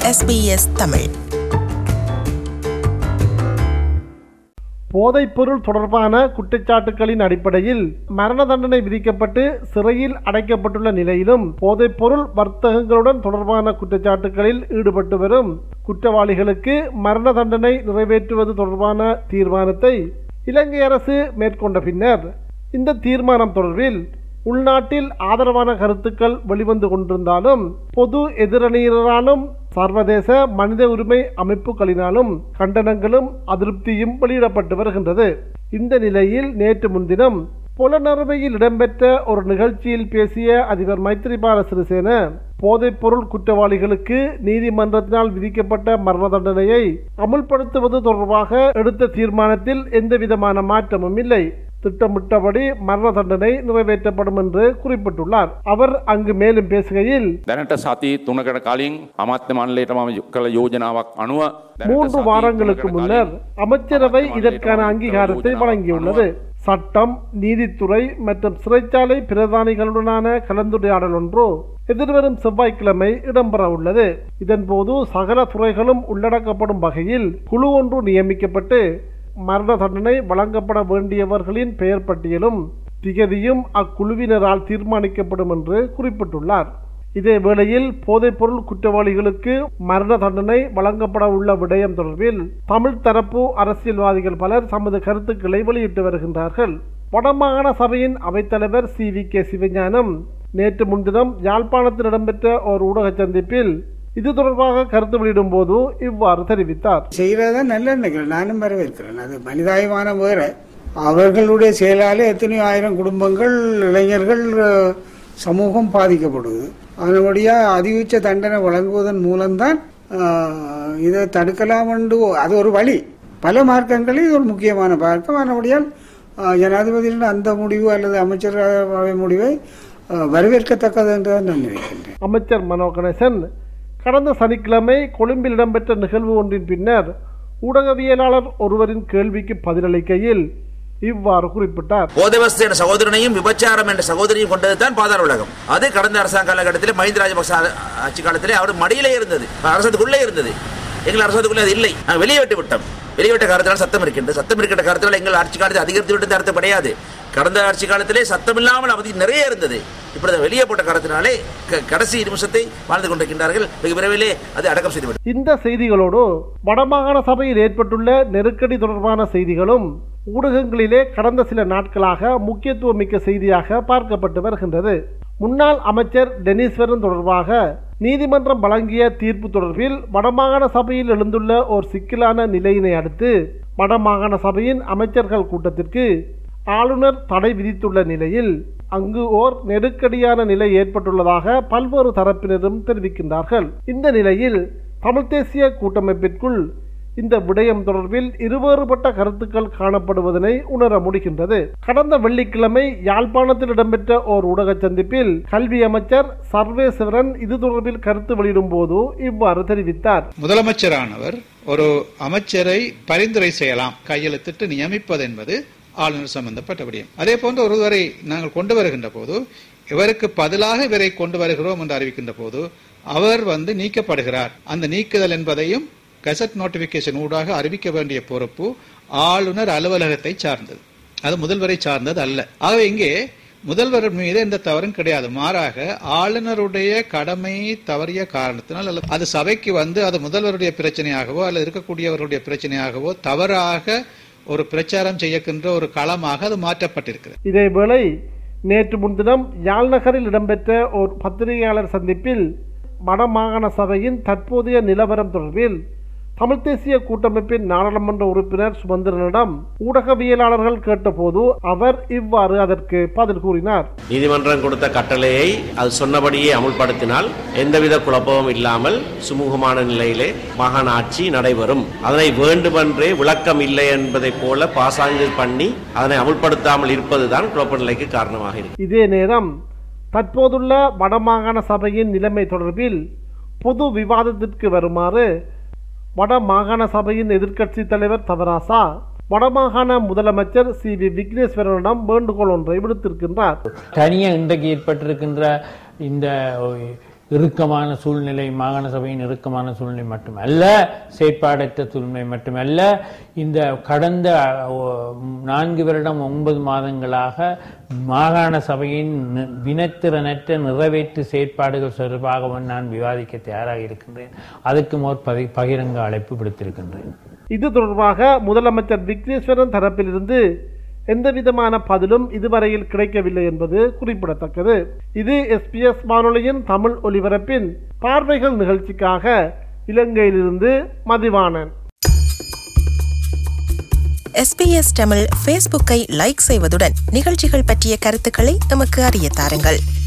SBS Tamil. போதைப்பொருள் தொடர்பான குற்றச்சாட்டுகளின் அடிப்படையில் மரண தண்டனை விதிக்கப்பட்டு சிறையில் அடைக்கப்பட்டுள்ள நிலையிலும் போதைப்பொருள் வர்த்தகங்களுடன் தொடர்பான குற்றச்சாட்டுகளில் ஈடுபட்டு வரும் குற்றவாளிகளுக்கு மரண தண்டனை நிறைவேற்றுவது தொடர்பான தீர்மானத்தை இலங்கை அரசு மேற்கொண்ட பின்னர் இந்த தீர்மானம் தொடர்பில் உள்நாட்டில் ஆதரவான கருத்துக்கள் வெளிவந்து கொண்டிருந்தாலும் பொது எதிரணியினராலும் சர்வதேச மனித உரிமை அமைப்புகளினாலும் கண்டனங்களும் அதிருப்தியும் வெளியிடப்பட்டு வருகின்றது. இந்த நிலையில் நேற்று முன்தினம் புலனறுவையில் இடம்பெற்ற ஒரு நிகழ்ச்சியில் பேசிய அதிபர் மைத்ரிபால சிறிசேன போதைப்பொருள் குற்றவாளிகளுக்கு நீதிமன்றத்தினால் விதிக்கப்பட்ட மரண தண்டனையை அமுல்படுத்துவது தொடர்பாக எடுத்த தீர்மானத்தில் எந்தவிதமான மாற்றமும் இல்லை, திட்டமிட்டபடி மரண தண்டனை நிறைவேற்றப்படும் என்று குறிப்பிட்டுள்ளார். அவர் அங்கு மேலும் பேசுகையில், දැනට සති 3කට කලින් අමාත්‍ය මණ්ඩලයටම කළ යෝජනාවක් අනුව 3 வாரங்களுக்கு முன்னர் அமைச்சரவை இதற்கான அங்கீகாரத்தை வழங்கியுள்ளது. சட்டம், நீதித்துறை மற்றும் சிறைச்சாலை பிரதானிகளுடனான கலந்துரையாடல் ஒன்று எதிர்வரும் செவ்வாய்க்கிழமை இடம்பெற உள்ளது. இதன்போது சகல துறைகளும் உள்ளடக்கப்படும் வகையில் குழு ஒன்று நியமிக்கப்பட்டு மரண தண்டனை வழங்கப்பட வேண்டியவர்களின் பெயர் பட்டியலும் திகதியும் அக்குழுவினரால் தீர்மானிக்கப்படும் என்று குறிப்பிட்டுள்ளார். இதே வேளையில் போதைப்பொருள் குற்றவாளிகளுக்கு மரண தண்டனை வழங்கப்பட உள்ள விடயம் தொடர்பில் தமிழ் தரப்பு அரசியல்வாதிகள் பலர் தமது கருத்துக்களை வெளியிட்டு வருகின்றார்கள். வடமாகாண சபையின் அவைத்தலைவர் CVK சிவஞானம் நேற்று முன்தினம் யாழ்ப்பாணத்தில் இடம்பெற்ற ஒரு ஊடக சந்திப்பில் இது தொடர்பாக கருத்து வெளியிடும் போது இவ்வாறு தெரிவித்தார். செய்யறதா நல்ல நினைக்கிறேன், நானும் வரவேற்கிறேன். அது மனிதாயமானம் வேற. அவர்களுடைய செயலாலே எத்தனையோ ஆயிரம் குடும்பங்கள், இளைஞர்கள், சமூகம் பாதிக்கப்படுது. அதனுடைய அதிகபட்ச தண்டனை வழங்குவதன் மூலம்தான் இதை தடுக்கலாம் என்று அது ஒரு வழி. பல மார்க்கங்களில் இது ஒரு முக்கியமான மார்க்கம். அதனுடைய ஜனாதிபதியின் அந்த முடிவு அல்லது அமைச்சரவை முடிவை வரவேற்கத்தக்கது என்று நான் நினைக்கின்றேன். அமைச்சர் மனோ கணேசன் கடந்த சனிக்கிழமை கொழும்பில் இடம்பெற்ற நிகழ்வு ஒன்றின் பின்னர் ஊடகவியலாளர் ஒருவரின் கேள்விக்கு பதிலளிக்கையில் இவ்வாறு குறிப்பிட்டார். போதைவஸ்து என்ற சகோதரனையும் விபச்சாரம் என்ற சகோதரியும் கொண்டதுதான் பாதாள உலகம். அது கடந்த அரசாங்க காலகட்டத்தில் மஹிந்த ராஜபக்ச ஆட்சி காலத்திலே அவர் மடியிலே இருந்தது, அரசுக்குள்ளே இருந்தது. எங்கள் அரசுக்குள்ளே அது இல்லை, நாங்கள் வெளியேட்டு விட்டோம். வெளியிட்ட காலத்தினால் சத்தம் இருக்கின்றது. சத்தம் இருக்கின்ற காலத்தில் எங்கள் ஆட்சி காலத்தில் அதிகரித்து விட்டது அர்த்தம் கிடையாது. கடந்த ஆட்சி காலத்திலே சத்தம் இல்லாமல் அவதி நிறைய இருந்தது. இப்பொழுது வெளியே போட்ட காலத்தினாலே கடைசி நிமிஷத்தை வாழ்ந்து கொண்டிருக்கின்றார்கள். மிக விரைவிலே அது அடக்கம் செய்துவிடும். இந்த செய்திகளோடு வடமாகாண சபையில் ஏற்பட்டுள்ள நெருக்கடி தொடர்பான செய்திகளும் ஊடகங்களிலே கடந்த சில நாட்களாக முக்கியத்துவமிக்க செய்தியாக பார்க்கப்பட்டு வருகின்றது. முன்னாள் அமைச்சர் டெனிஸ்வரன் தொடர்பாக நீதிமன்றம் வழங்கிய தீர்ப்பு தொடர்பில் வடமாகாண சபையில் எழுந்துள்ள ஒரு சிக்கலான நிலையினை அடுத்து வடமாகாண சபையின் அமைச்சர்கள் கூட்டத்திற்கு ஆளுநர் தடை விதித்துள்ள நிலையில் அங்கு ஓர் நெருக்கடியான நிலை ஏற்பட்டுள்ளதாக பல்வேறு தரப்பினரும் தெரிவிக்கின்றார்கள். இந்த நிலையில் தமிழ் தேசிய கூட்டமைப்பிற்குள் இந்த விடயம் தொடர்பில் இருவேறுபட்ட கருத்துக்கள் காணப்படுவதனை உணர முடிகின்றது. கடந்த வெள்ளிக்கிழமை யாழ்ப்பாணத்தில் இடம்பெற்ற ஓர் ஊடக சந்திப்பில் கல்வி அமைச்சர் சர்வேஸ்வரன் இது தொடர்பில் கருத்து வெளியிடும் போது இவ்வாறு தெரிவித்தார். முதலமைச்சரானவர் ஒரு அமைச்சரை பரிந்துரை செய்யலாம், கையெழுத்திட்டு நியமிப்பது என்பது ஆளுநர் சம்பந்தப்பட்ட விடயம். அதே போன்று ஒருவரை நாங்கள் கொண்டு வருகின்ற போது இவருக்கு பதிலாக இவரை கொண்டு வருகிறோம் என்று அறிவிக்கின்ற போது அவர் நீக்கப்படுகிறார். அந்த நீக்குதல் என்பதையும் கெசட் நோட்டிபிகேஷன் ஊடாக அறிவிக்க வேண்டிய பொறுப்பு ஆளுநர் அலுவலகத்தை சார்ந்தது, அது முதல்வரை சார்ந்தது அல்ல. ஆகவே இங்கே முதல்வர் மீது எந்த தவறும் கிடையாது. மாறாக ஆளுநருடைய கடமை தவறிய காரணத்தினால் அல்லது அது சபைக்கு அது முதல்வருடைய பிரச்சனையாகவோ அல்லது இருக்கக்கூடியவருடைய பிரச்சனையாகவோ தவறாக ஒரு பிரச்சாரம் செய்யக்கின்ற ஒரு களமாக அது மாற்றப்பட்டிருக்கிறது. இதேவேளை நேற்று முன்தினம் யாழ்நகரில் இடம்பெற்ற ஒரு பத்திரிகையாளர் சந்திப்பில் வடமாகாண சபையின் தற்போதைய நிலவரம் தொடர்பில் தமிழ் தேசிய கூட்டமைப்பின் நாடாளுமன்ற உறுப்பினர் சுமந்திரனிடம் ஊடகவியலாளர்கள் கேட்டபோது அவர் இவ்வாறு அதற்கு பதில் கூறினார். நீதிமன்றம் கொடுத்த கட்டளையை அது சொன்னபடியே அமுல்படுத்தினால் எந்தவித குழப்பமும் இல்லாமல் சுமூகமான நிலையிலே மாகாண ஆட்சி நடைபெறும். அதனை வேண்டுமென்றே விளக்கம் இல்லை என்பதை போல பாசாங்கு பண்ணி அதனை அமுல்படுத்தாமல் இருப்பதுதான் குழப்ப நிலைக்கு காரணமாக இருக்கு. இதே நேரம் தற்போதுள்ள வடமாகாண சபையின் நிலைமை தொடர்பில் பொது விவாதத்திற்கு வருமாறு வடமாகாண சபையின் எதிர்க்கட்சி தலைவர் தவராசா வடமாகாண முதலமைச்சர் CV விக்னேஸ்வரனிடம் வேண்டுகோள் ஒன்றை விடுத்திருக்கின்றார். தனியாக இன்றைக்கு ஏற்பட்டிருக்கின்ற இந்த இறுக்கமான சூழ்நிலை, மாகாண சபையின் இறுக்கமான சூழ்நிலை மட்டுமல்ல, செயற்பாடற்ற சூழ்நிலை மட்டுமல்ல, இந்த கடந்த 4 வருடம் 9 மாதங்களாக மாகாண சபையின் வினைத்திறனற்ற நிறைவேற்று செயற்பாடுகள் தொடர்பாக நான் விவாதிக்க தயாராக இருக்கின்றேன். அதுக்கும் ஒரு பகிரங்க அழைப்பு விடுத்திருக்கின்றேன். இது தொடர்பாக முதலமைச்சர் விக்னேஸ்வரன் தரப்பிலிருந்து எந்தவிதமான பதிலும் இதுவரையில் கிடைக்கவில்லை என்பது குறிப்பிடத்தக்கது. இது SBS வானொலியின் தமிழ் ஒலிபரப்பின் பார்வைகள் நிகழ்ச்சிக்காக இலங்கையிலிருந்து மதிவாணன். SBS தமிழ் ஃபேஸ்புக்கை லைக் செய்வதுடன் நிகழ்ச்சிகள் பற்றிய கருத்துக்களை எமக்கு அறிய தாருங்கள்.